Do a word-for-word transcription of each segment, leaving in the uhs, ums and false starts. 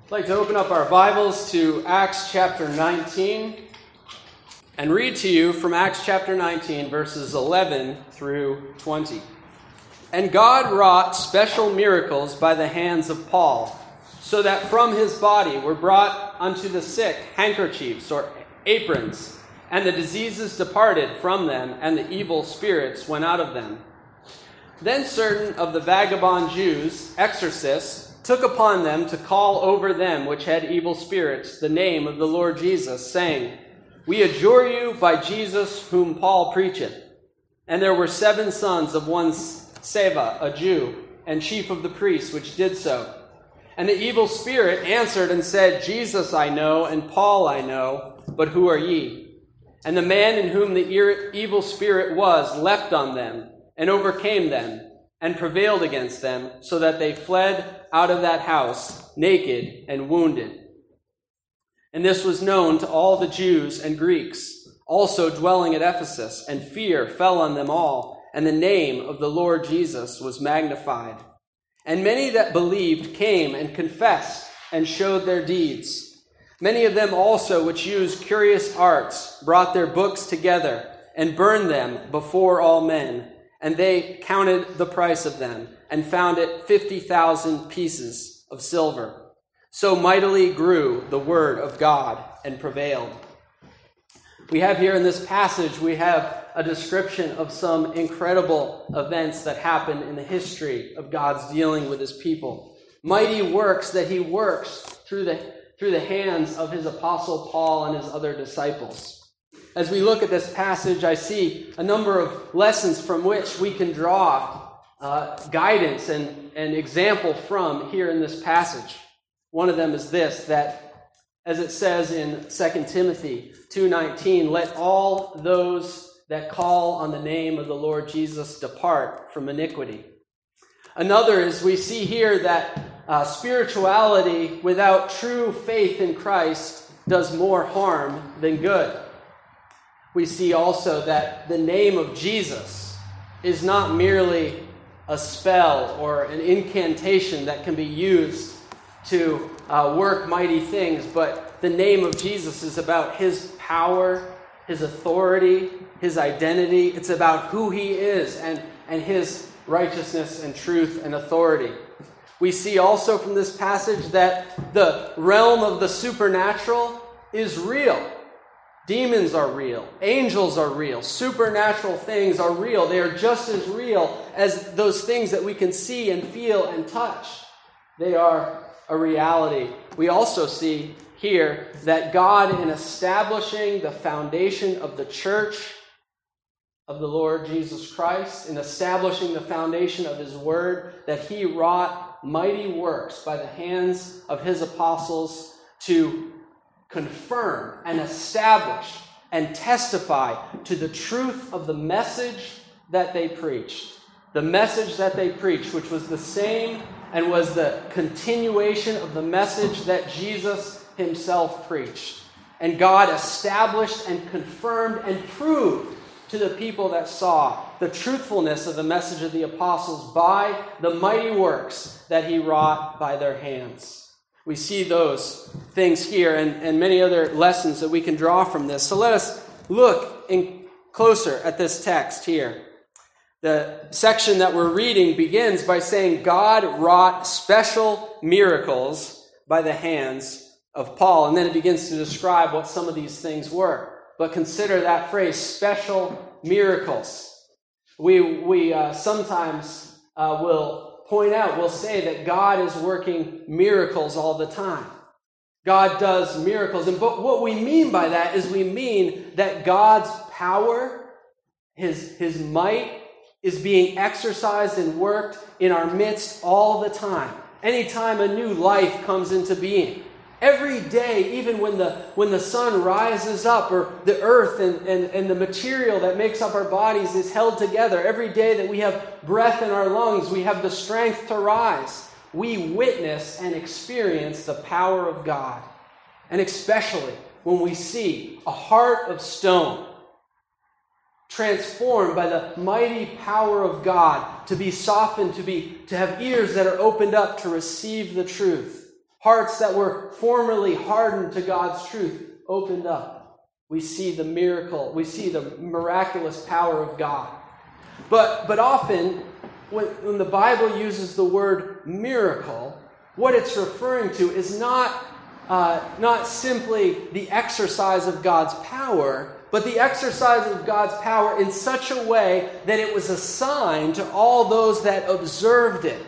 I'd like to open up our Bibles to Acts chapter nineteen and read to you from Acts chapter nineteen, verses eleven through twenty. And God wrought special miracles by the hands of Paul, so that from his body were brought unto the sick handkerchiefs or aprons, and the diseases departed from them, and the evil spirits went out of them. Then certain of the vagabond Jews, exorcists, took upon them to call over them which had evil spirits the name of the Lord Jesus, saying, We adjure you by Jesus whom Paul preacheth. And there were seven sons of one Sceva, a Jew, and chief of the priests, which did so. And the evil spirit answered and said, Jesus I know, and Paul I know, but who are ye? And the man in whom the evil spirit was leapt on them, and overcame them, and prevailed against them, so that they fled out of that house, naked and wounded. And this was known to all the Jews and Greeks, also dwelling at Ephesus, and fear fell on them all, and the name of the Lord Jesus was magnified. And many that believed came and confessed and showed their deeds. Many of them also which used curious arts brought their books together and burned them before all men. And they counted the price of them, and found it fifty thousand pieces of silver. So mightily grew the word of God and prevailed. We have here in this passage, we have a description of some incredible events that happen in the history of God's dealing with his people. Mighty works that he works through the, through the hands of his apostle Paul and his other disciples. As we look at this passage, I see a number of lessons from which we can draw uh, guidance and, and example from here in this passage. One of them is this, that as it says in Second Timothy two nineteen, let all those that call on the name of the Lord Jesus depart from iniquity. Another is we see here that uh, spirituality without true faith in Christ does more harm than good. We see also that the name of Jesus is not merely a spell or an incantation that can be used to uh, work mighty things, but the name of Jesus is about his power, his authority, his identity. It's about who he is and, and his righteousness and truth and authority. We see also from this passage that the realm of the supernatural is real. Demons are real. Angels are real. Supernatural things are real. They are just as real as those things that we can see and feel and touch. They are a reality. We also see here that God, in establishing the foundation of the church of the Lord Jesus Christ, in establishing the foundation of his word, that he wrought mighty works by the hands of his apostles to confirm and establish and testify to the truth of the message that they preached. The message that they preached, which was the same and was the continuation of the message that Jesus himself preached. And God established and confirmed and proved to the people that saw the truthfulness of the message of the apostles by the mighty works that he wrought by their hands. We see those things here and, and many other lessons that we can draw from this. So let us look in closer at this text here. The section that we're reading begins by saying God wrought special miracles by the hands of Paul. And then it begins to describe what some of these things were. But consider that phrase, special miracles. We, we uh, sometimes uh, will point out, we'll say that God is working miracles all the time. God does miracles. And but what we mean by that is we mean that God's power, his, his might, is being exercised and worked in our midst all the time. Anytime a new life comes into being. Every day, even when the when the sun rises up, or the earth and, and, and the material that makes up our bodies is held together, every day that we have breath in our lungs, we have the strength to rise, we witness and experience the power of God. And especially when we see a heart of stone transformed by the mighty power of God to be softened, to be to have ears that are opened up to receive the truth. Hearts that were formerly hardened to God's truth opened up. We see the miracle. We see the miraculous power of God. But, but often, when, when the Bible uses the word miracle, what it's referring to is not, uh, not simply the exercise of God's power, but the exercise of God's power in such a way that it was a sign to all those that observed it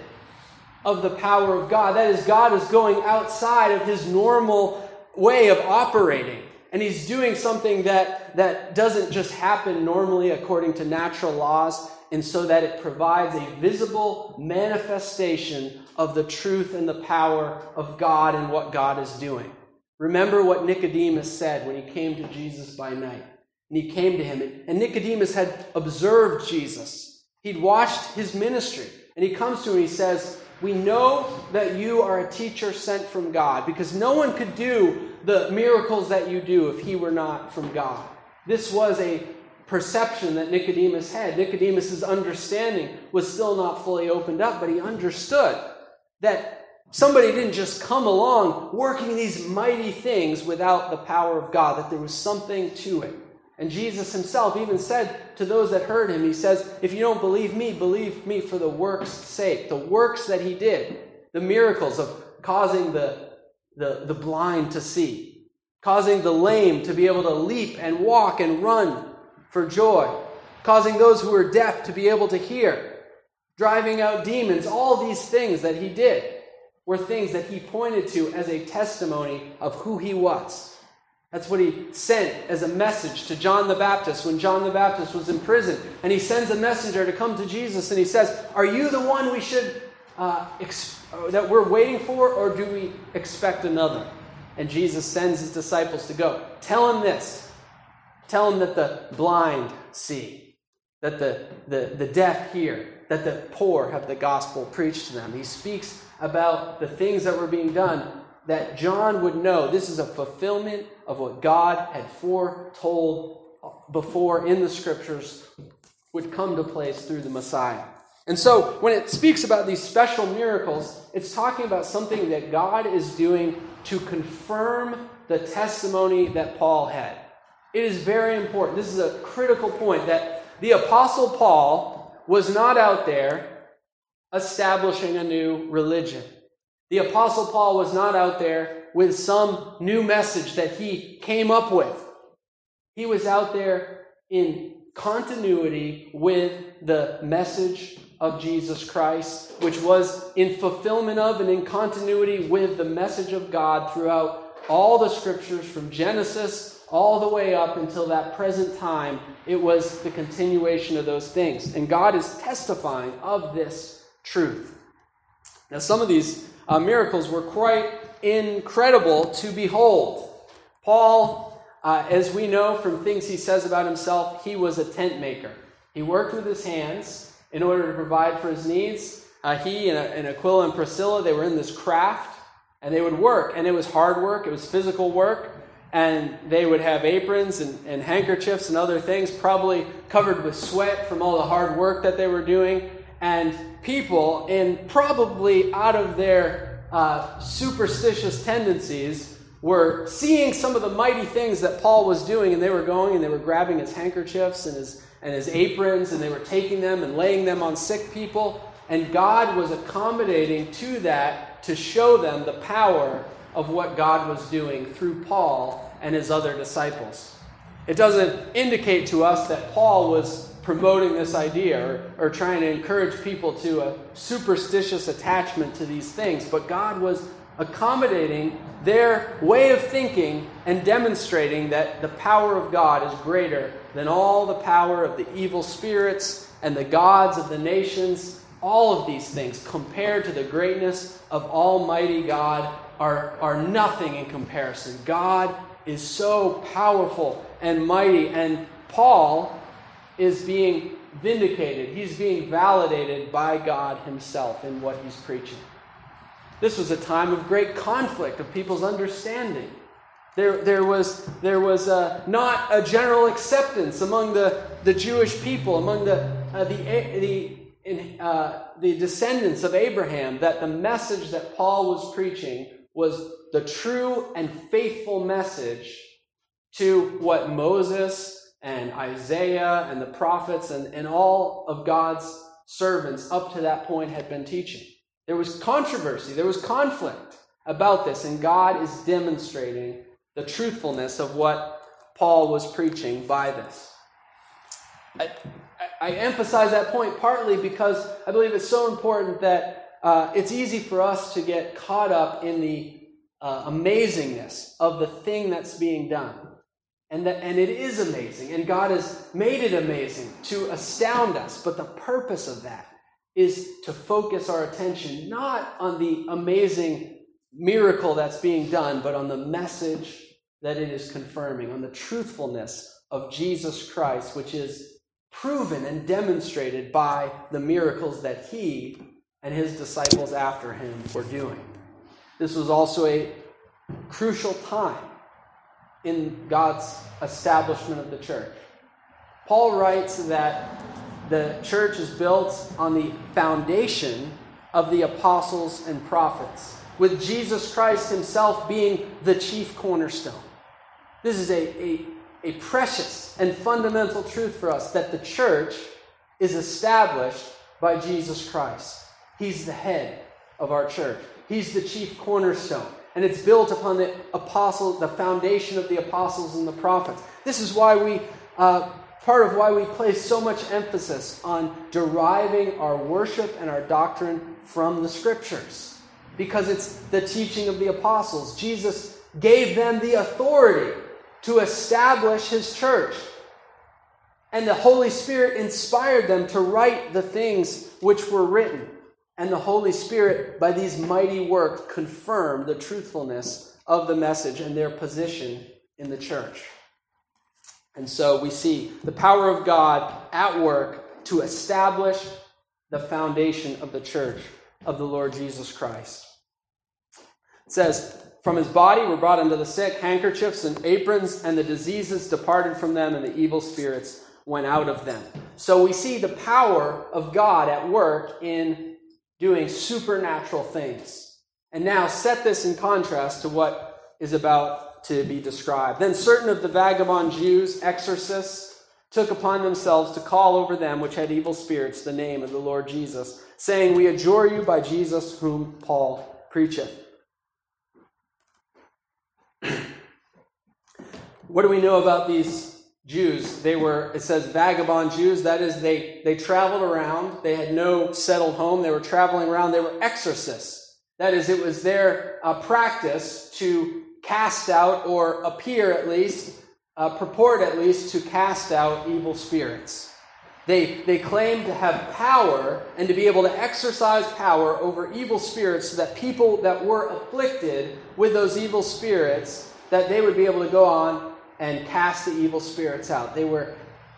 of the power of God. That is, God is going outside of his normal way of operating. And he's doing something that, that doesn't just happen normally according to natural laws, and so that it provides a visible manifestation of the truth and the power of God and what God is doing. Remember what Nicodemus said when he came to Jesus by night. And he came to him, and Nicodemus had observed Jesus. He'd watched his ministry. And he comes to him and he says, "We know that you are a teacher sent from God, because no one could do the miracles that you do if he were not from God." This was a perception that Nicodemus had. Nicodemus's understanding was still not fully opened up, but he understood that somebody didn't just come along working these mighty things without the power of God, that there was something to it. And Jesus himself even said to those that heard him, he says, "If you don't believe me, believe me for the works' sake." The works that he did, the miracles of causing the, the, the blind to see, causing the lame to be able to leap and walk and run for joy, causing those who were deaf to be able to hear, driving out demons, all these things that he did were things that he pointed to as a testimony of who he was. That's what he sent as a message to John the Baptist when John the Baptist was in prison. And he sends a messenger to come to Jesus and he says, "Are you the one we should uh, ex- that we're waiting for, or do we expect another?" And Jesus sends his disciples to go. Tell him this. Tell him that the blind see, that the, the, the deaf hear, that the poor have the gospel preached to them. He speaks about the things that were being done that John would know. This is a fulfillment of what God had foretold before in the scriptures would come to place through the Messiah. And so when it speaks about these special miracles, it's talking about something that God is doing to confirm the testimony that Paul had. It is very important. This is a critical point, that the Apostle Paul was not out there establishing a new religion. The Apostle Paul was not out there with some new message that he came up with. He was out there in continuity with the message of Jesus Christ, which was in fulfillment of and in continuity with the message of God throughout all the scriptures from Genesis all the way up until that present time. It was the continuation of those things. And God is testifying of this truth. Now, some of these uh, miracles were quite incredible to behold. Paul, uh, as we know from things he says about himself, he was a tent maker. He worked with his hands in order to provide for his needs. Uh, he and, and Aquila and Priscilla, they were in this craft, and they would work. And it was hard work. It was physical work. And they would have aprons and, and handkerchiefs and other things, probably covered with sweat from all the hard work that they were doing. And people, and probably out of their uh, superstitious tendencies, were seeing some of the mighty things that Paul was doing, and they were going and they were grabbing his handkerchiefs and his and his aprons, and they were taking them and laying them on sick people. And God was accommodating to that to show them the power of what God was doing through Paul and his other disciples. It doesn't indicate to us that Paul was promoting this idea or, or trying to encourage people to a superstitious attachment to these things, but God was accommodating their way of thinking and demonstrating that the power of God is greater than all the power of the evil spirits and the gods of the nations. All of these things, compared to the greatness of Almighty God, are, are nothing in comparison. God is so powerful and mighty, and Paul is being vindicated. He's being validated by God himself in what he's preaching. This was a time of great conflict of people's understanding. There, there was, there was a, not a general acceptance among the, the Jewish people, among the, uh, the, the, in, uh, the descendants of Abraham, that the message that Paul was preaching was the true and faithful message to what Moses and Isaiah and the prophets and, and all of God's servants up to that point had been teaching. There was controversy, there was conflict about this, and God is demonstrating the truthfulness of what Paul was preaching by this. I, I emphasize that point partly because I believe it's so important that uh, it's easy for us to get caught up in the uh, amazingness of the thing that's being done. And, that, and it is amazing, and God has made it amazing to astound us, but the purpose of that is to focus our attention not on the amazing miracle that's being done, but on the message that it is confirming, on the truthfulness of Jesus Christ, which is proven and demonstrated by the miracles that he and his disciples after him were doing. This was also a crucial time in God's establishment of the church. Paul writes that the church is built on the foundation of the apostles and prophets, with Jesus Christ himself being the chief cornerstone. This is a, a, a precious and fundamental truth for us, that the church is established by Jesus Christ. He's the head of our church. He's the chief cornerstone. And it's built upon the apostles, the foundation of the apostles and the prophets. This is why we, uh, part of why we place so much emphasis on deriving our worship and our doctrine from the Scriptures. Because it's the teaching of the apostles. Jesus gave them the authority to establish his church. And the Holy Spirit inspired them to write the things which were written. And the Holy Spirit, by these mighty works, confirmed the truthfulness of the message and their position in the church. And so we see the power of God at work to establish the foundation of the church of the Lord Jesus Christ. It says, from his body were brought unto the sick handkerchiefs and aprons, and the diseases departed from them, and the evil spirits went out of them. So we see the power of God at work in doing supernatural things. And now set this in contrast to what is about to be described. Then certain of the vagabond Jews, exorcists, took upon themselves to call over them which had evil spirits the name of the Lord Jesus, saying, we adjure you by Jesus whom Paul preacheth. What do we know about these Jews? They were, it says, vagabond Jews. That is, they, they traveled around. They had no settled home. They were traveling around. They were exorcists. That is, it was their uh, practice to cast out, or appear at least, uh, purport at least, to cast out evil spirits. They, they claimed to have power and to be able to exercise power over evil spirits, so that people that were afflicted with those evil spirits, that they would be able to go on and cast the evil spirits out. They were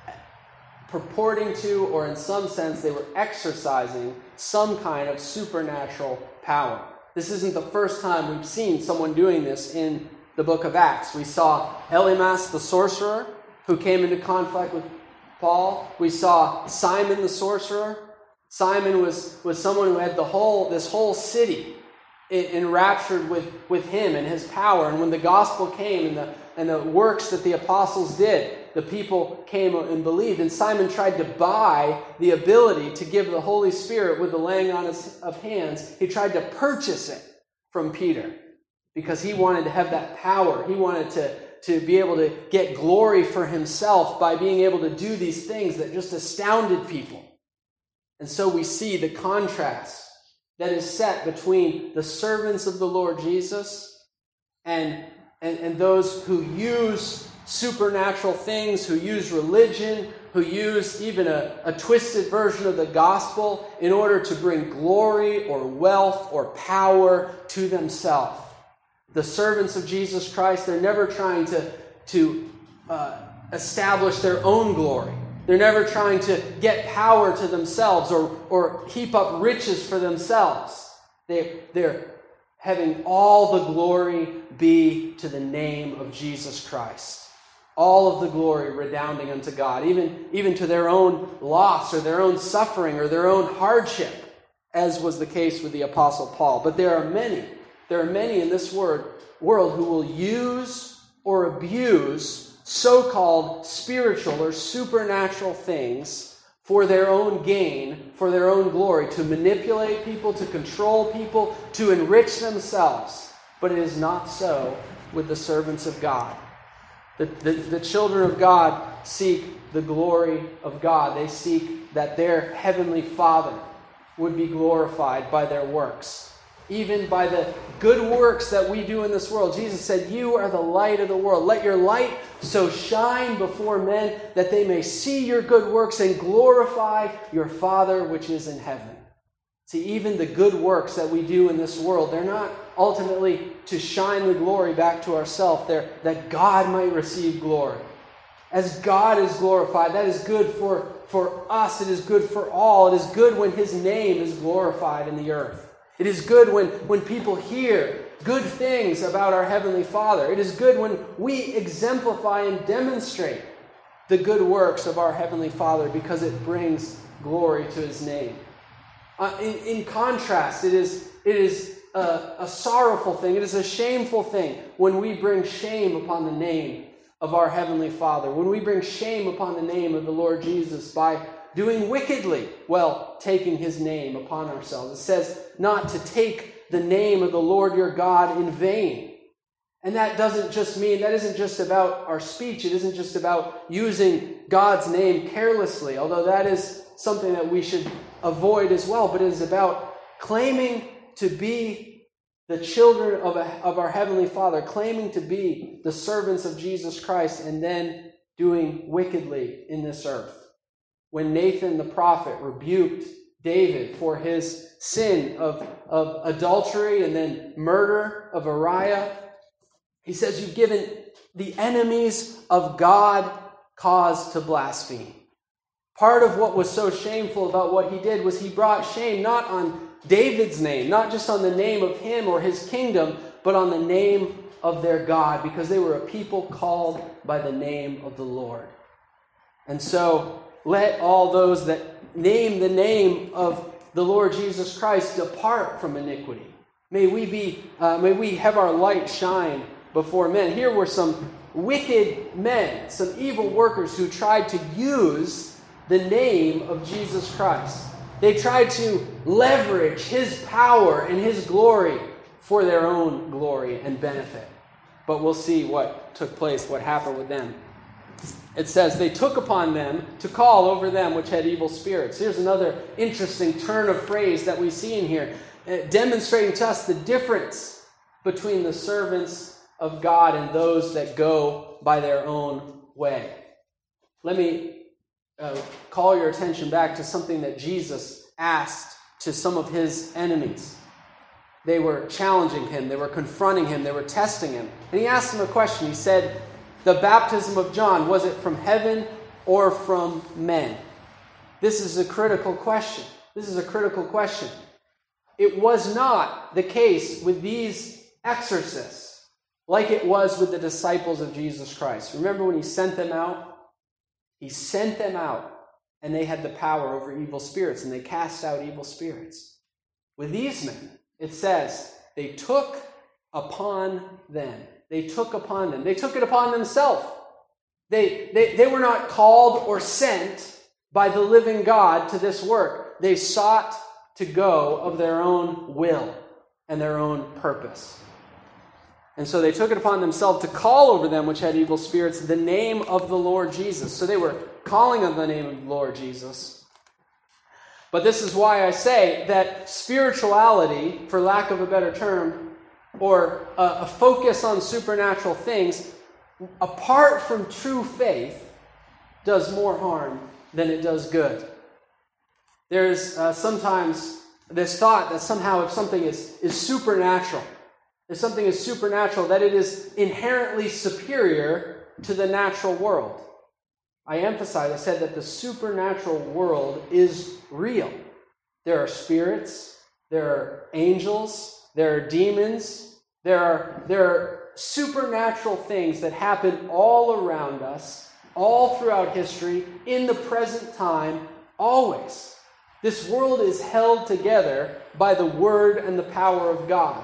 purporting to, or in some sense, they were exercising some kind of supernatural power. This isn't the first time we've seen someone doing this in the book of Acts. We saw Elymas the sorcerer, who came into conflict with Paul. We saw Simon the sorcerer. Simon was, was someone who had the whole this whole city enraptured with, with him and his power. And when the gospel came and the and the works that the apostles did, the people came and believed. And Simon tried to buy the ability to give the Holy Spirit with the laying on his, of hands. He tried to purchase it from Peter because he wanted to have that power. He wanted to, to be able to get glory for himself by being able to do these things that just astounded people. And so we see the contrast that is set between the servants of the Lord Jesus and And, and those who use supernatural things, who use religion, who use even a, a twisted version of the gospel in order to bring glory or wealth or power to themselves. The servants of Jesus Christ, they're never trying to, to uh, establish their own glory. They're never trying to get power to themselves or, or heap up riches for themselves. They, they're having all the glory be to the name of Jesus Christ. All of the glory redounding unto God, even, even to their own loss or their own suffering or their own hardship, as was the case with the Apostle Paul. But there are many there are many in this word, world who will use or abuse so-called spiritual or supernatural things for their own gain, for their own glory, to manipulate people, to control people, to enrich themselves. But it is not so with the servants of God. The, the, the children of God seek the glory of God. They seek that their heavenly Father would be glorified by their works, even by the good works that we do in this world. Jesus said, "You are the light of the world. Let your light so shine before men that they may see your good works and glorify your Father which is in heaven." See, even the good works that we do in this world, they're not ultimately to shine the glory back to ourselves. They're that God might receive glory. As God is glorified, that is good for, for us. It is good for all. It is good when His name is glorified in the earth. It is good when, when people hear good things about our Heavenly Father. It is good when we exemplify and demonstrate the good works of our Heavenly Father because it brings glory to His name. Uh, in, in contrast, it is, it is a, a sorrowful thing. It is a shameful thing when we bring shame upon the name of our Heavenly Father, when we bring shame upon the name of the Lord Jesus by doing wickedly, well, taking His name upon ourselves. It says not to take the name of the Lord your God in vain. And that doesn't just mean, that isn't just about our speech. It isn't just about using God's name carelessly, although that is something that we should avoid as well. But it is about claiming to be the children of, a, of our Heavenly Father, claiming to be the servants of Jesus Christ, and then doing wickedly in this earth. When Nathan the prophet rebuked David for his sin of, of adultery and then murder of Uriah, he says, "You've given the enemies of God cause to blaspheme." Part of what was so shameful about what he did was he brought shame not on David's name, not just on the name of him or his kingdom, but on the name of their God, because they were a people called by the name of the Lord. And so let all those that name the name of the Lord Jesus Christ depart from iniquity. May we be, uh, may we have our light shine before men. Here were some wicked men, some evil workers who tried to use the name of Jesus Christ. They tried to leverage His power and His glory for their own glory and benefit. But we'll see what took place, what happened with them. It says, "They took upon them to call over them which had evil spirits." Here's another interesting turn of phrase that we see in here, demonstrating to us the difference between the servants of God and those that go by their own way. Let me Uh, call your attention back to something that Jesus asked to some of His enemies. They were challenging Him. They were confronting Him. They were testing Him. And He asked them a question. He said, "The baptism of John, was it from heaven or from men?" This is a critical question. This is a critical question. It was not the case with these exorcists like it was with the disciples of Jesus Christ. Remember when He sent them out? He sent them out, and they had the power over evil spirits, and they cast out evil spirits. With these men, it says, they took upon them. They took upon them. They took it upon themselves. They, they, they were not called or sent by the living God to this work. They sought to go of their own will and their own purpose. And so they took it upon themselves to call over them which had evil spirits the name of the Lord Jesus. So they were calling on the name of the Lord Jesus. But this is why I say that spirituality, for lack of a better term, or a, a focus on supernatural things, apart from true faith, does more harm than it does good. There's uh, sometimes this thought that somehow if something is, is supernatural, if something is supernatural, that it is inherently superior to the natural world. I emphasize, I said that the supernatural world is real. There are spirits, there are angels, there are demons, there are, there are supernatural things that happen all around us, all throughout history, in the present time, always. This world is held together by the Word and the power of God.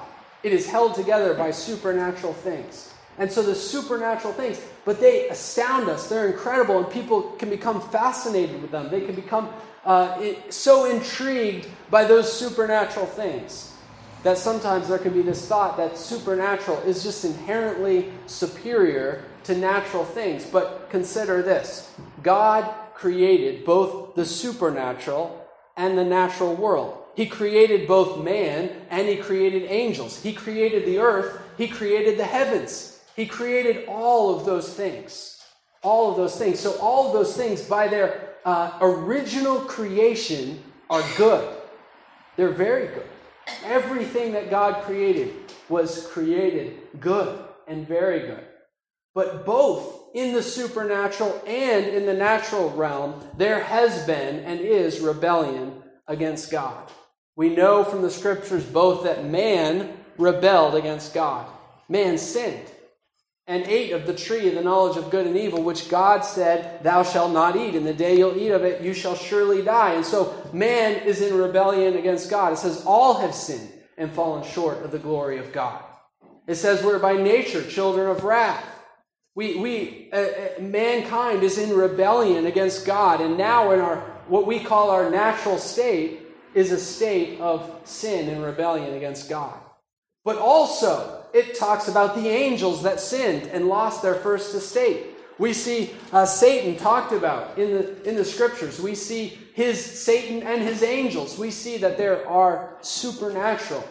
it is held together by supernatural things. And so the supernatural things, but they astound us. They're incredible, and people can become fascinated with them. They can become uh, it, so intrigued by those supernatural things that sometimes there can be this thought that supernatural is just inherently superior to natural things. But consider this. God created both the supernatural and the natural world. He created both man and he created angels. He created the earth. He created the heavens. He created all of those things. All of those things. So all of those things, by their uh, original creation, are good. They're very good. Everything that God created was created good and very good. But both in the supernatural and in the natural realm, there has been and is rebellion against God. We know from the scriptures both that man rebelled against God. Man sinned and ate of the tree of the knowledge of good and evil, which God said, thou shalt not eat. In the day you'll eat of it, you shall surely die. And so man is in rebellion against God. It says all have sinned and fallen short of the glory of God. It says we're by nature children of wrath. We, we, uh, mankind is in rebellion against God. And now in our, what we call our natural state is a state of sin and rebellion against God. But also, it talks about the angels that sinned and lost their first estate. We see uh, Satan talked about in the in the scriptures. We see his Satan and his angels. We see that there are supernatural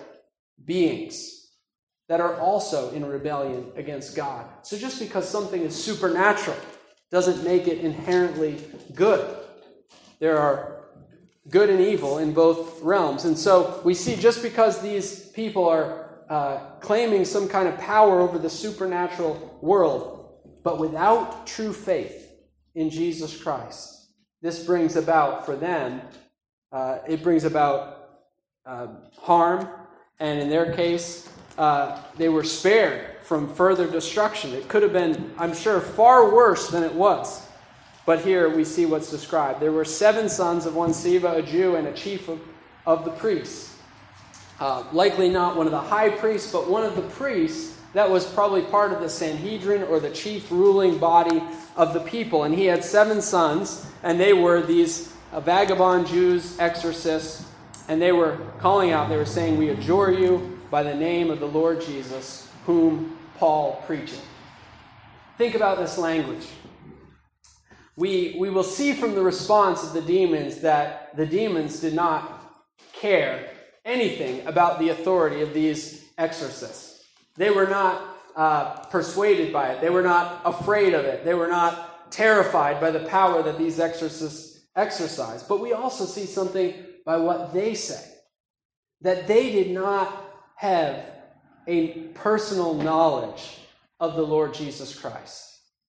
beings that are also in rebellion against God. So just because something is supernatural doesn't make it inherently good. There are good and evil in both realms. And so we see just because these people are Uh, claiming some kind of power over the supernatural world, but without true faith in Jesus Christ, this brings about for them, uh, it brings about uh, harm, and in their case, uh, they were spared from further destruction. It could have been, I'm sure, far worse than it was. But here we see what's described. There were seven sons of one Siva, a Jew, and a chief of, of the priests. Uh, likely not one of the high priests, but one of the priests that was probably part of the Sanhedrin or the chief ruling body of the people. And he had seven sons, and they were these uh, vagabond Jews, exorcists, and they were calling out, they were saying, we adjure you by the name of the Lord Jesus, whom Paul preacheth. Think about this language. We, we will see from the response of the demons that the demons did not care anything about the authority of these exorcists. They were not uh, persuaded by it. They were not afraid of it. They were not terrified by the power that these exorcists exercise. But we also see something by what they say, that they did not have a personal knowledge of the Lord Jesus Christ.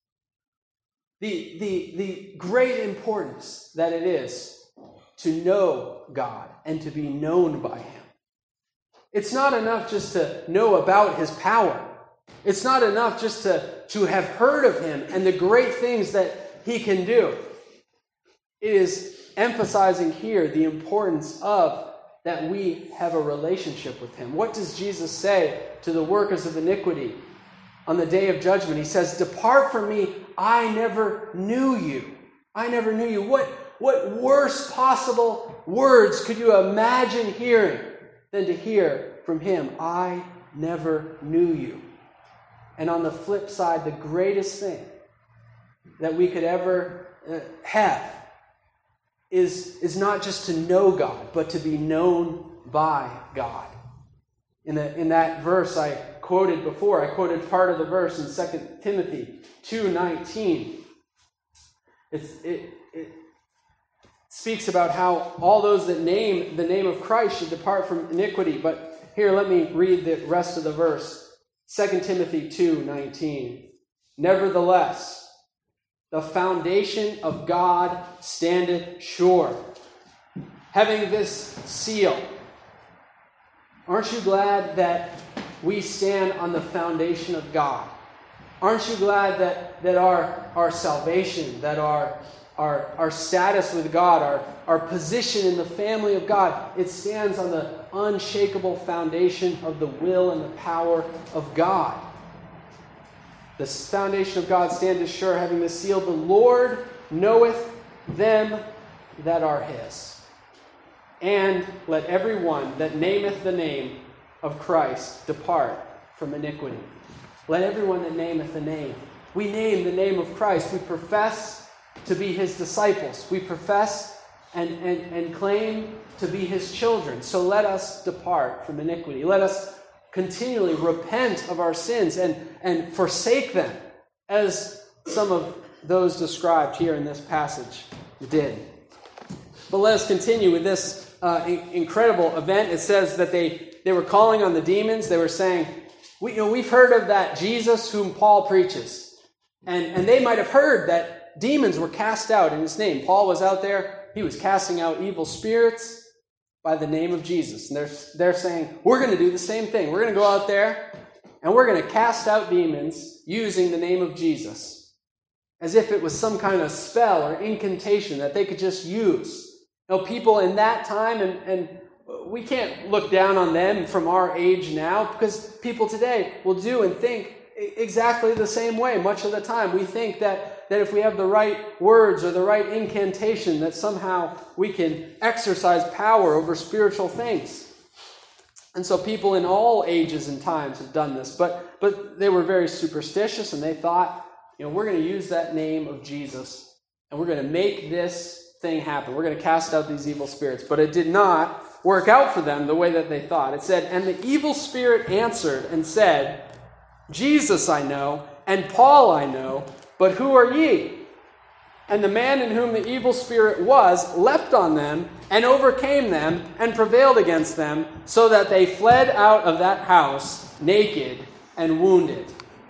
The, the, the great importance that it is to know God and to be known by him. It's not enough just to know about his power. It's not enough just to, to have heard of him and the great things that he can do. It is emphasizing here the importance of that we have a relationship with him. What does Jesus say to the workers of iniquity on the day of judgment? He says, depart from me, I never knew you. I never knew you. What What worst possible words could you imagine hearing than to hear from him, I never knew you? And on the flip side, the greatest thing that we could ever uh, have is, is not just to know God, but to be known by God. In, the, in that verse I quoted before, I quoted part of the verse in Second Timothy two nineteen. It's, it, it speaks about how all those that name the name of Christ should depart from iniquity. But here, let me read the rest of the verse. Second Timothy two nineteen. Nevertheless, the foundation of God standeth sure, having this seal. Aren't you glad that we stand on the foundation of God? Aren't you glad that, that our, our salvation, that our our, our status with God, our, our position in the family of God, it stands on the unshakable foundation of the will and the power of God. The foundation of God stands sure, having this seal, the Lord knoweth them that are his. And let every one that nameth the name of Christ depart from iniquity. Let everyone that nameth the name. We name the name of Christ. We profess to be his disciples. We profess and, and, and claim to be his children. So let us depart from iniquity. Let us continually repent of our sins and, and forsake them, as some of those described here in this passage did. But let us continue with this uh, incredible event. It says that they, they were calling on the demons. They were saying, we, you know, we've heard of that Jesus whom Paul preaches. And, and they might have heard that demons were cast out in his name. Paul was out there. He was casting out evil spirits by the name of Jesus. And they're, they're saying, we're going to do the same thing. We're going to go out there and we're going to cast out demons using the name of Jesus. As if it was some kind of spell or incantation that they could just use. You know, people in that time, and, and we can't look down on them from our age now, because people today will do and think exactly the same way much of the time. We think that, that if we have the right words or the right incantation, that somehow we can exercise power over spiritual things. And so people in all ages and times have done this, but, but they were very superstitious, and they thought, you know, we're going to use that name of Jesus, and we're going to make this thing happen. We're going to cast out these evil spirits. But it did not work out for them the way that they thought. It said, and the evil spirit answered and said, Jesus I know, and Paul I know, but who are ye? And the man in whom the evil spirit was leapt on them and overcame them and prevailed against them, so that they fled out of that house naked and wounded.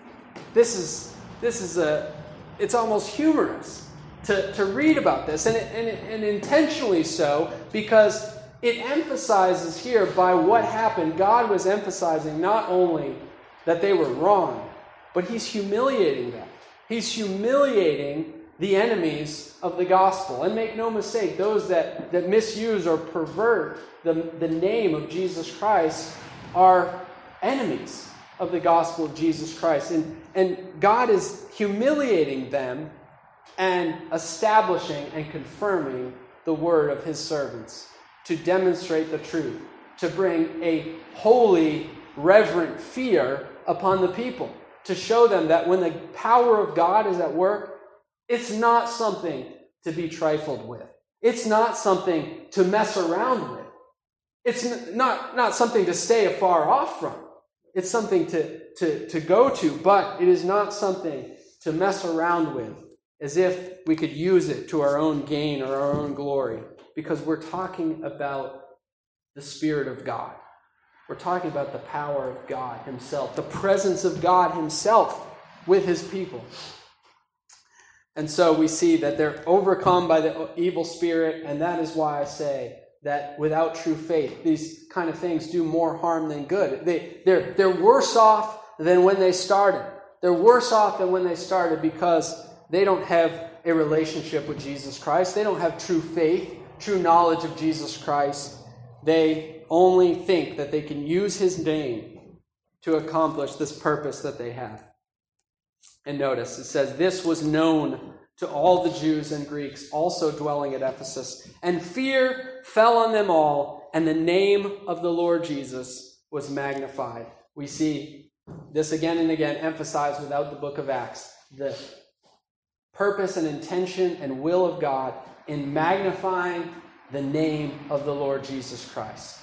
This is this is a it's almost humorous to, to read about this, and, and, and intentionally so, because it emphasizes here by what happened. God was emphasizing not only that they were wrong, but he's humiliating them. He's humiliating the enemies of the gospel. And make no mistake, those that, that misuse or pervert the, the name of Jesus Christ are enemies of the gospel of Jesus Christ. And, and God is humiliating them and establishing and confirming the word of his servants to demonstrate the truth, to bring a holy, reverent fear upon the people, to show them that when the power of God is at work, it's not something to be trifled with. It's not something to mess around with. It's not, not something to stay afar off from. It's something to, to, to go to, but it is not something to mess around with as if we could use it to our own gain or our own glory, because we're talking about the Spirit of God. We're talking about the power of God himself, the presence of God himself with his people. And so we see that they're overcome by the evil spirit, and that is why I say that without true faith, these kind of things do more harm than good. They, they're, they're worse off than when they started. They're worse off than when they started because they don't have a relationship with Jesus Christ. They don't have true faith, true knowledge of Jesus Christ. They only think that they can use his name to accomplish this purpose that they have. And notice, it says, this was known to all the Jews and Greeks also dwelling at Ephesus. And fear fell on them all, and the name of the Lord Jesus was magnified. We see this again and again emphasized without the book of Acts. The purpose and intention and will of God in magnifying the name of the Lord Jesus Christ.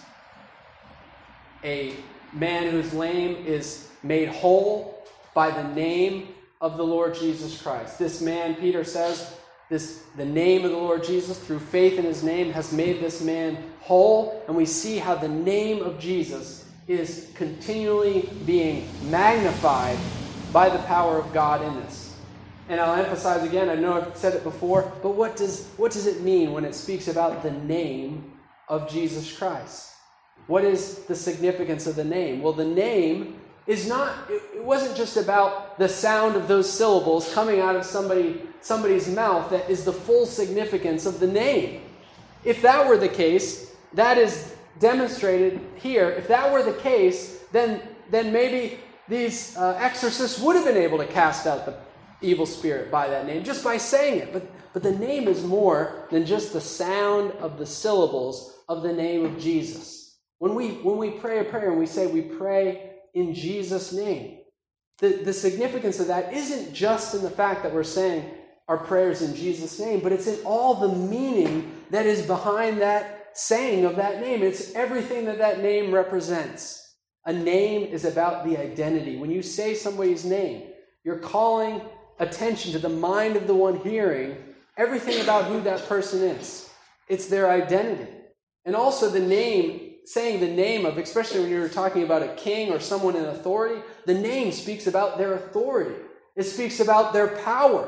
A man who's lame is made whole by the name of the Lord Jesus Christ. This man, Peter says, this the name of the Lord Jesus, through faith in his name, has made this man whole. And we see how the name of Jesus is continually being magnified by the power of God in this. And I'll emphasize again, I know I've said it before, but what does what does it mean when it speaks about the name of Jesus Christ? What is the significance of the name? Well, the name is not, it wasn't just about the sound of those syllables coming out of somebody, somebody's mouth that is the full significance of the name. If that were the case, that is demonstrated here. If that were the case, then, then maybe these uh, exorcists would have been able to cast out the evil spirit by that name, just by saying it. But, but the name is more than just the sound of the syllables of the name of Jesus. When we, when we pray a prayer and we say we pray in Jesus' name, the, the significance of that isn't just in the fact that we're saying our prayers in Jesus' name, but it's in all the meaning that is behind that saying of that name. It's everything that that name represents. A name is about the identity. When you say somebody's name, you're calling attention to the mind of the one hearing everything about who that person is. It's their identity. And also the name, saying the name of, especially when you're talking about a king or someone in authority, the name speaks about their authority. It speaks about their power.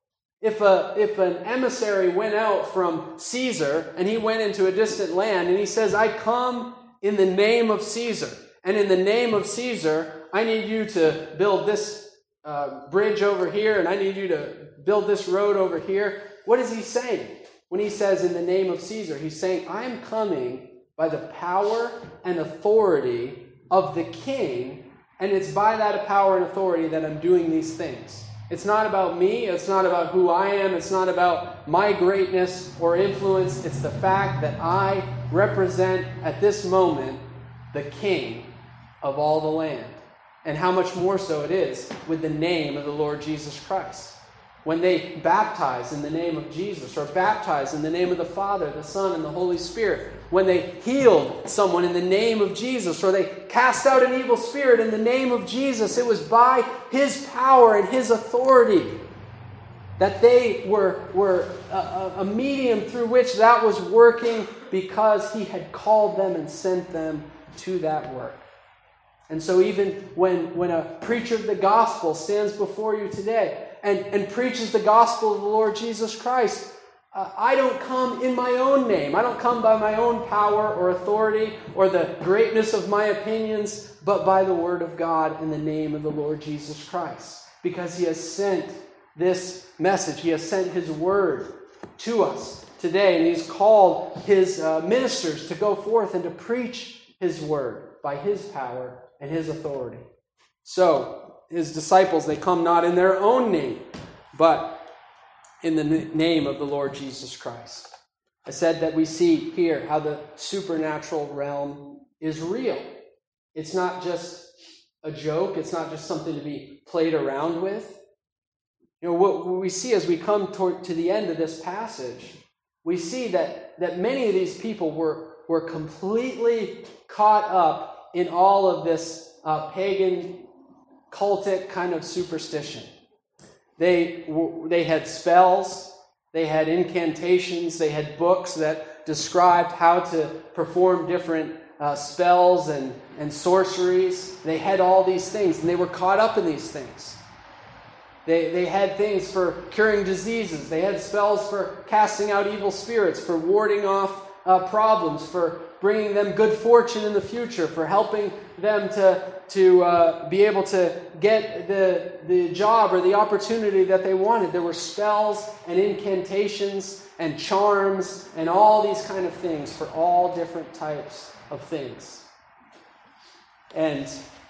If a if an emissary went out from Caesar and he went into a distant land and he says, I come in the name of Caesar, and in the name of Caesar, I need you to build this uh, bridge over here, and I need you to build this road over here. What is he saying when he says in the name of Caesar? He's saying, I am coming by the power and authority of the king, and it's by that power and authority that I'm doing these things. It's not about me. It's not about who I am. It's not about my greatness or influence. It's the fact that I represent at this moment the king of all the land. And how much more so it is with the name of the Lord Jesus Christ. When they baptize in the name of Jesus, or baptize in the name of the Father, the Son, and the Holy Spirit, when they healed someone in the name of Jesus, or they cast out an evil spirit in the name of Jesus, it was by His power and His authority that they were, were a, a medium through which that was working, because He had called them and sent them to that work. And so even when, when a preacher of the gospel stands before you today and, and preaches the gospel of the Lord Jesus Christ, uh, I don't come in my own name. I don't come by my own power or authority or the greatness of my opinions, but by the word of God in the name of the Lord Jesus Christ. Because He has sent this message. He has sent His word to us today. And He's called His uh, ministers to go forth and to preach His word by His power and His authority. So, His disciples, they come not in their own name, but in the name of the Lord Jesus Christ. I said that we see here how the supernatural realm is real. It's not just a joke. It's not just something to be played around with. You know, what we see as we come toward, to the end of this passage, we see that, that many of these people were, were completely caught up in all of this uh, pagan, cultic kind of superstition. They, they had spells, they had incantations, they had books that described how to perform different uh, spells and, and sorceries. They had all these things, and they were caught up in these things. They, they had things for curing diseases. They had spells for casting out evil spirits, for warding off uh, problems, for bringing them good fortune in the future, for helping them to, to uh, be able to get the, the job or the opportunity that they wanted. There were spells and incantations and charms and all these kind of things for all different types of things. And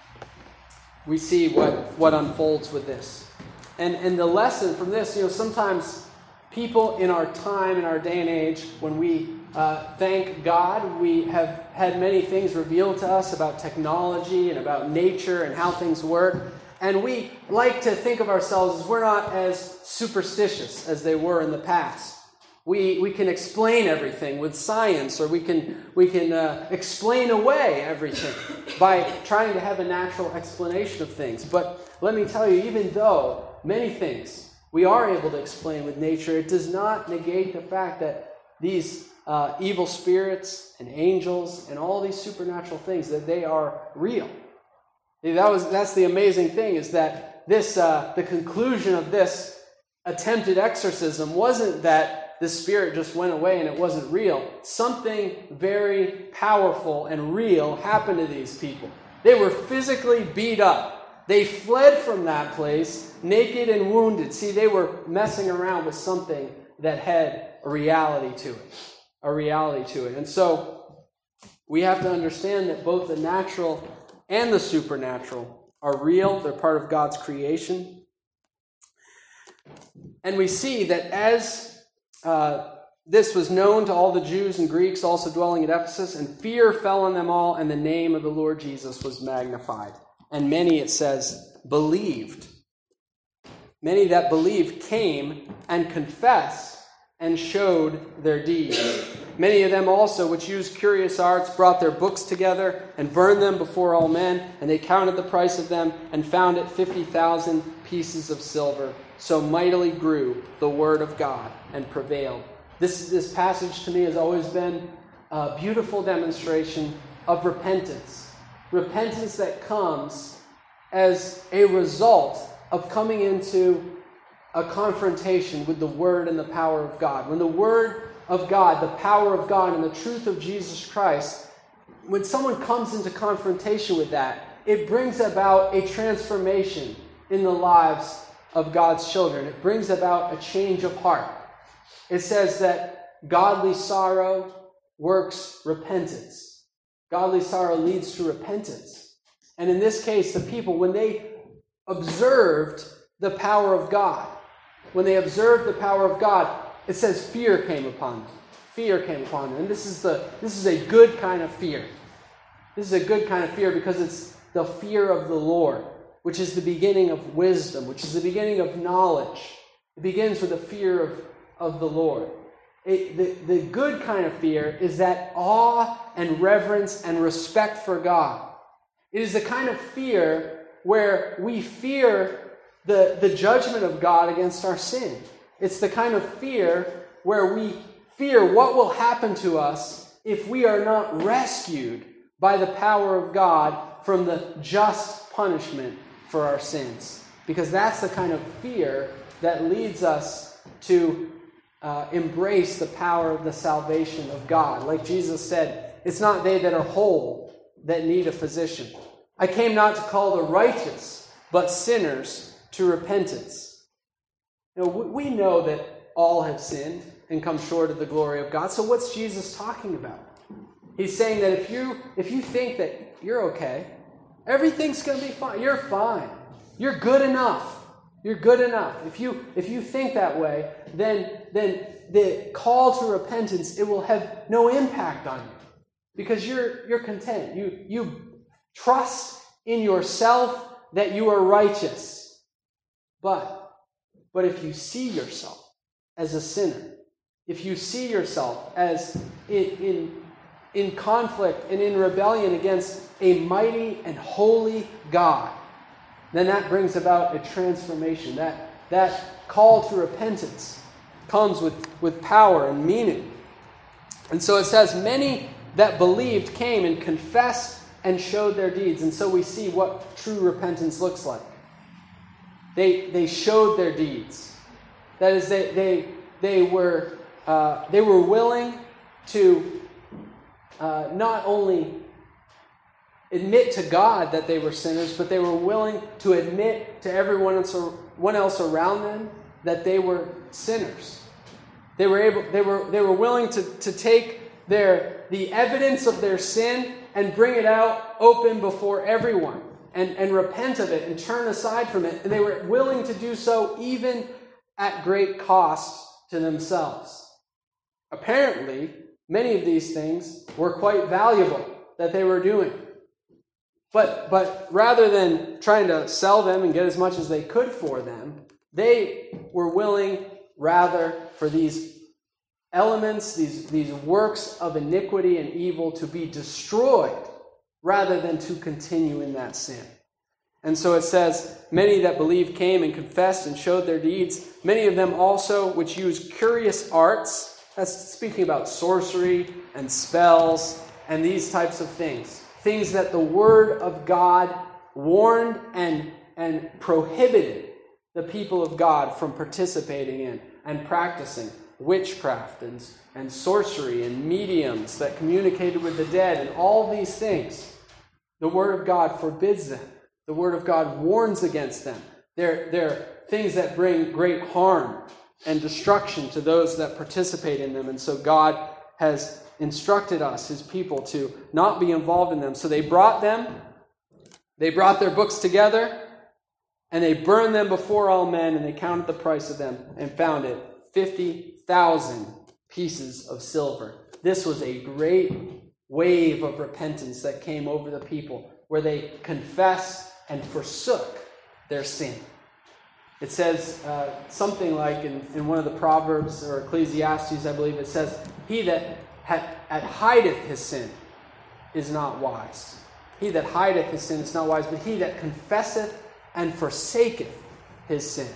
we see what, what unfolds with this. And, and the lesson from this, you know, sometimes people in our time, in our day and age, when we uh, thank God, we have had many things revealed to us about technology and about nature and how things work. And we like to think of ourselves as we're not as superstitious as they were in the past. We we can explain everything with science, or we can we can uh, explain away everything by trying to have a natural explanation of things. But let me tell you, even though many things we are able to explain with nature, it does not negate the fact that these uh, evil spirits and angels and all these supernatural things, that they are real. That was that's the amazing thing, is that this uh, the conclusion of this attempted exorcism wasn't that the spirit just went away and it wasn't real. Something very powerful and real happened to these people. They were physically beat up. They fled from that place naked and wounded. See, they were messing around with something that had a reality to it. A reality to it. And so we have to understand that both the natural and the supernatural are real. They're part of God's creation. And we see that as uh, this was known to all the Jews and Greeks also dwelling at Ephesus, and fear fell on them all, and the name of the Lord Jesus was magnified. And many, it says, believed. Many that believed came and confessed and showed their deeds. Many of them also, which used curious arts, brought their books together and burned them before all men, and they counted the price of them and found it fifty thousand pieces of silver. So mightily grew the word of God and prevailed. This, this passage to me has always been a beautiful demonstration of repentance. Repentance that comes as a result of coming into a confrontation with the Word and the power of God. When the Word of God, the power of God, and the truth of Jesus Christ, when someone comes into confrontation with that, it brings about a transformation in the lives of God's children. It brings about a change of heart. It says that godly sorrow works repentance. Godly sorrow leads to repentance. And in this case, the people, when they observed the power of God, when they observed the power of God, it says fear came upon them. Fear came upon them. And this is the this is a good kind of fear. This is a good kind of fear because it's the fear of the Lord, which is the beginning of wisdom, which is the beginning of knowledge. It begins with the fear of, of the Lord. It, the, the good kind of fear is that awe and reverence and respect for God. It is the kind of fear where we fear the, the judgment of God against our sin. It's the kind of fear where we fear what will happen to us if we are not rescued by the power of God from the just punishment for our sins. Because that's the kind of fear that leads us to uh, embrace the power of the salvation of God. Like Jesus said, it's not they that are whole that need a physician. I came not to call the righteous, but sinners to repentance. You know, we know that all have sinned and come short of the glory of God. So what's Jesus talking about? He's saying that if you if you think that you're okay, everything's going to be fine. You're fine. You're good enough. You're good enough. If you if you think that way, then then the call to repentance, it will have no impact on you because you're you're content. You you trust in yourself that you are righteous. But, but if you see yourself as a sinner, if you see yourself as in, in, in conflict and in rebellion against a mighty and holy God, then that brings about a transformation. That, that call to repentance comes with, with power and meaning. And so it says, many that believed came and confessed and showed their deeds. And so we see what true repentance looks like. They they showed their deeds. That is, they they they were uh, they were willing to uh, not only admit to God that they were sinners, but they were willing to admit to everyone else, one else around them that they were sinners. They were able they were they were willing to, to take their the evidence of their sin and bring it out open before everyone. And, and repent of it and turn aside from it. And they were willing to do so even at great cost to themselves. Apparently, many of these things were quite valuable that they were doing. But, but rather than trying to sell them and get as much as they could for them, they were willing rather for these elements, these, these works of iniquity and evil to be destroyed rather than to continue in that sin. And so it says, many that believed came and confessed and showed their deeds. Many of them also which used curious arts. That's speaking about sorcery and spells and these types of things. Things that the Word of God warned and, and prohibited the people of God from participating in and practicing. Witchcraft and, and sorcery and mediums that communicated with the dead and all these things. The Word of God forbids them. The Word of God warns against them. They're, they're things that bring great harm and destruction to those that participate in them. And so God has instructed us, his people, to not be involved in them. So they brought them, they brought their books together, and they burned them before all men, and they counted the price of them and found it fifty thousand pieces of silver. This was a great wave of repentance that came over the people, where they confessed and forsook their sin. It says uh, something like in, in one of the Proverbs or Ecclesiastes, I believe, it says, he that had, had hideth his sin is not wise. He that hideth his sin is not wise, but he that confesseth and forsaketh his sin.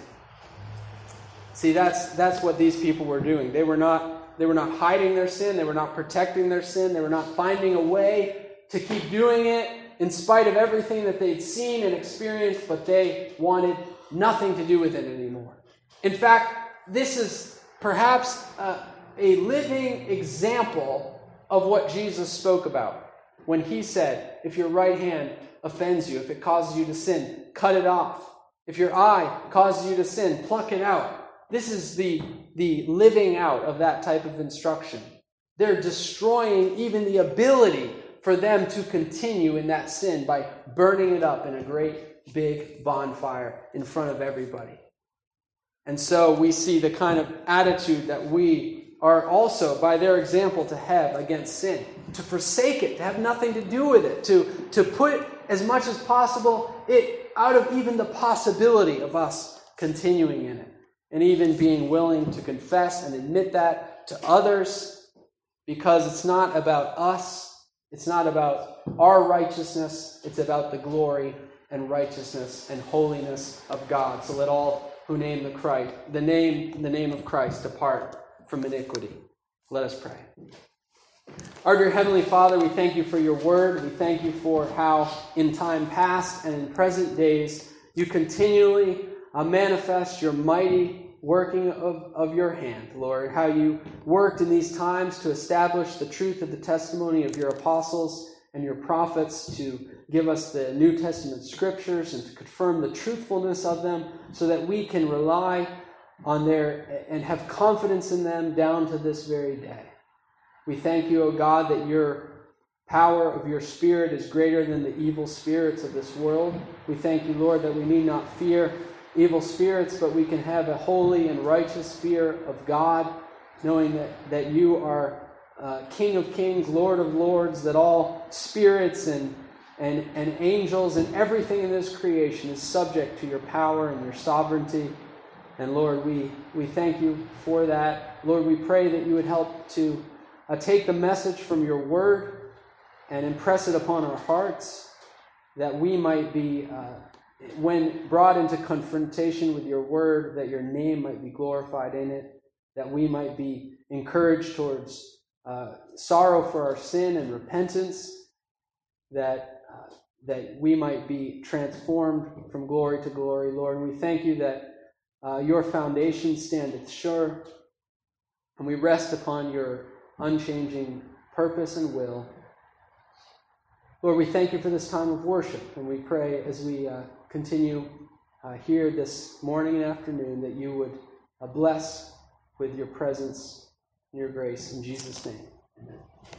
See, that's that's what these people were doing. They were not they were not hiding their sin. They were not protecting their sin. They were not finding a way to keep doing it in spite of everything that they'd seen and experienced, but they wanted nothing to do with it anymore. In fact, this is perhaps uh, a living example of what Jesus spoke about when he said, if your right hand offends you, if it causes you to sin, cut it off. If your eye causes you to sin, pluck it out. This is the, the living out of that type of instruction. They're destroying even the ability for them to continue in that sin by burning it up in a great big bonfire in front of everybody. And so we see the kind of attitude that we are also, by their example, to have against sin. To forsake it, to have nothing to do with it, to, to put as much as possible it out of even the possibility of us continuing in it. And even being willing to confess and admit that to others, because it's not about us, it's not about our righteousness, it's about the glory and righteousness and holiness of God. So let all who name the Christ, the name, the name of Christ depart from iniquity. Let us pray. Our dear Heavenly Father, we thank you for your word. We thank you for how in time past and in present days you continually uh, manifest your mighty working of, of your hand, Lord. How you worked in these times to establish the truth of the testimony of your apostles and your prophets, to give us the New Testament scriptures and to confirm the truthfulness of them so that we can rely on their and have confidence in them down to this very day. We thank you, O God, that your power of your Spirit is greater than the evil spirits of this world. We thank you, Lord, that we need not fear evil spirits, but we can have a holy and righteous fear of God, knowing that, that you are uh, King of kings, Lord of lords, that all spirits and, and, and angels and everything in this creation is subject to your power and your sovereignty. And Lord, we, we thank you for that. Lord, we pray that you would help to uh, take the message from your word and impress it upon our hearts, that we might be, uh, when brought into confrontation with your word, that your name might be glorified in it, that we might be encouraged towards uh, sorrow for our sin and repentance, that uh, that we might be transformed from glory to glory, Lord. And we thank you that uh, your foundation standeth sure, and we rest upon your unchanging purpose and will. Lord, we thank you for this time of worship, and we pray as we uh, continue uh, here this morning and afternoon that you would uh, bless with your presence and your grace. In Jesus' name, amen.